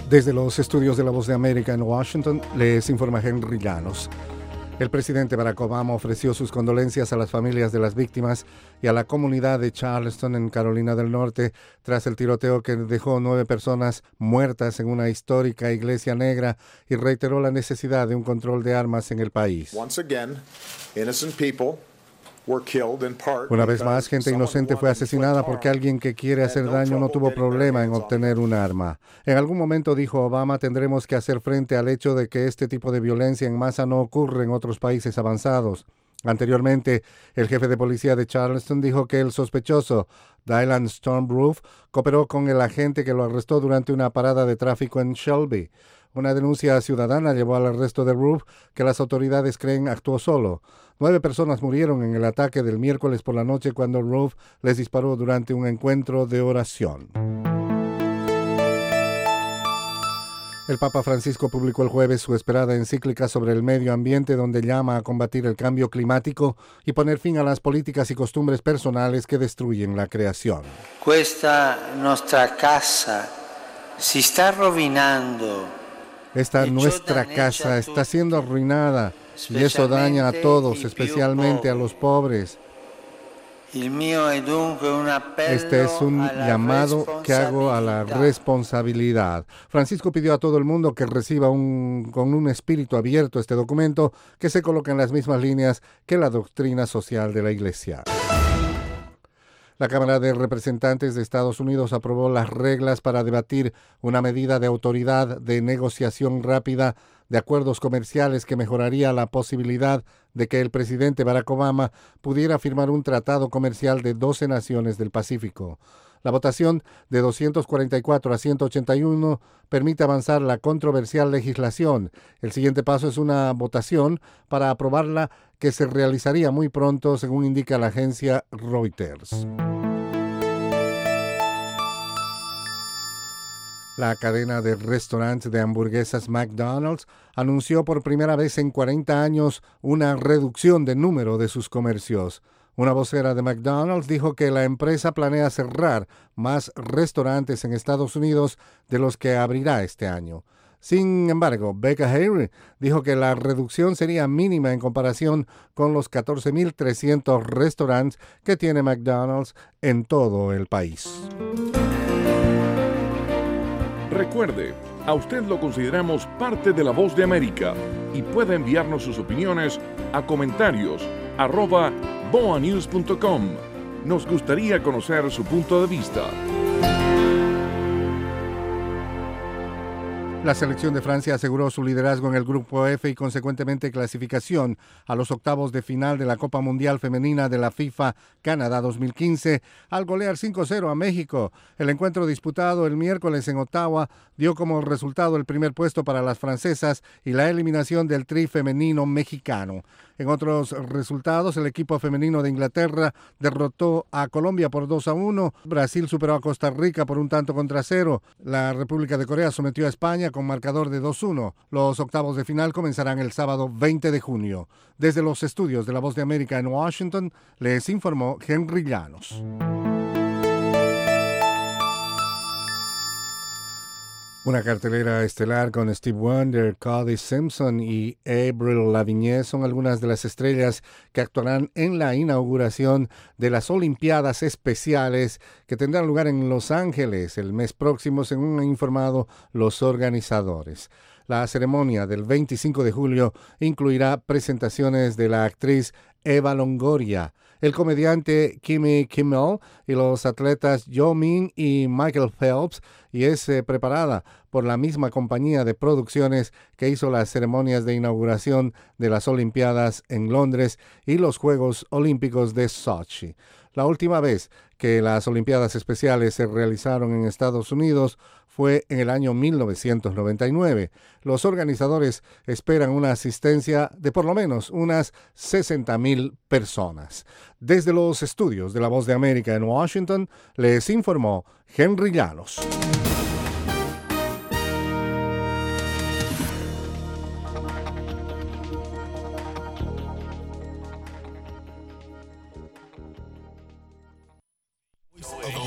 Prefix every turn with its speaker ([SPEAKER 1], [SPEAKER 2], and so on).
[SPEAKER 1] Desde los estudios de La Voz de América en Washington, les informa Henry Llanos. El presidente Barack Obama ofreció sus condolencias a las familias de las víctimas y a la comunidad de Charleston, en Carolina del Norte, tras el tiroteo que dejó 9 personas muertas en una histórica iglesia negra, y reiteró la necesidad de un control de armas en el país. Una vez más, gente inocente fue asesinada porque alguien que quiere hacer daño no tuvo problema en obtener un arma. En algún momento, dijo Obama, tendremos que hacer frente al hecho de que este tipo de violencia en masa no ocurre en otros países avanzados. Anteriormente, el jefe de policía de Charleston dijo que el sospechoso, Dylan Stormroof, cooperó con el agente que lo arrestó durante una parada de tráfico en Shelby. Una denuncia ciudadana llevó al arresto de Roof, que las autoridades creen actuó solo. 9 personas murieron en el ataque del miércoles por la noche cuando Roof les disparó durante un encuentro de oración. El Papa Francisco publicó el jueves su esperada encíclica sobre el medio ambiente, donde llama a combatir el cambio climático y poner fin a las políticas y costumbres personales que destruyen la creación.
[SPEAKER 2] Questa nostra casa si está arruinando.
[SPEAKER 1] Esta nuestra casa está siendo arruinada y eso daña a todos, especialmente a los pobres. Este es un llamado que hago a la responsabilidad. Francisco pidió a todo el mundo que reciba con un espíritu abierto este documento, que se coloca en las mismas líneas que la doctrina social de la Iglesia. La Cámara de Representantes de Estados Unidos aprobó las reglas para debatir una medida de autoridad de negociación rápida de acuerdos comerciales que mejoraría la posibilidad de que el presidente Barack Obama pudiera firmar un tratado comercial de 12 naciones del Pacífico. La votación de 244 a 181 permite avanzar la controversial legislación. El siguiente paso es una votación para aprobarla, que se realizaría muy pronto, según indica la agencia Reuters. La cadena de restaurantes de hamburguesas McDonald's anunció por primera vez en 40 años una reducción del número de sus comercios. Una vocera de McDonald's dijo que la empresa planea cerrar más restaurantes en Estados Unidos de los que abrirá este año. Sin embargo, Becca Hayre dijo que la reducción sería mínima en comparación con los 14.300 restaurantes que tiene McDonald's en todo el país.
[SPEAKER 3] Recuerde, a usted lo consideramos parte de La Voz de América y puede enviarnos sus opiniones a comentarios@boanews.com. Nos gustaría conocer su punto de vista.
[SPEAKER 1] La selección de Francia aseguró su liderazgo en el Grupo F y consecuentemente clasificación a los octavos de final de la Copa Mundial Femenina de la FIFA Canadá 2015 al golear 5-0 a México. El encuentro disputado el miércoles en Ottawa dio como resultado el primer puesto para las francesas y la eliminación del Tri femenino mexicano. En otros resultados, el equipo femenino de Inglaterra derrotó a Colombia por 2-1. Brasil superó a Costa Rica por 1-0. La República de Corea sometió a España con marcador de 2-1. Los octavos de final comenzarán el sábado 20 de junio. Desde los estudios de La Voz de América en Washington, les informó Henry Llanos. Una cartelera estelar con Steve Wonder, Cody Simpson y Avril Lavigne son algunas de las estrellas que actuarán en la inauguración de las Olimpiadas Especiales que tendrán lugar en Los Ángeles el mes próximo, según han informado los organizadores. La ceremonia del 25 de julio incluirá presentaciones de la actriz Eva Longoria, el comediante Jimmy Kimmel y los atletas Yao Ming y Michael Phelps, y es preparada por la misma compañía de producciones que hizo las ceremonias de inauguración de las Olimpiadas en Londres y los Juegos Olímpicos de Sochi. La última vez que las Olimpiadas Especiales se realizaron en Estados Unidos fue en el año 1999. Los organizadores esperan una asistencia de por lo menos unas 60,000 personas. Desde los estudios de La Voz de América en Washington, les informó Henry Llanos.